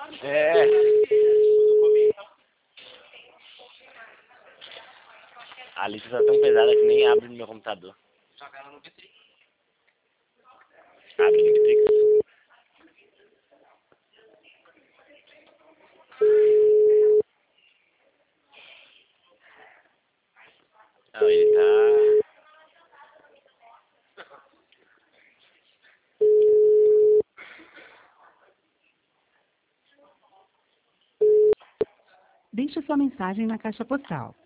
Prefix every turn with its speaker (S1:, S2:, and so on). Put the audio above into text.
S1: É. A lista tá tão pesada que nem abre no meu computador. Abre no Bitrix. Não, ele tá...
S2: Deixe sua mensagem na caixa postal.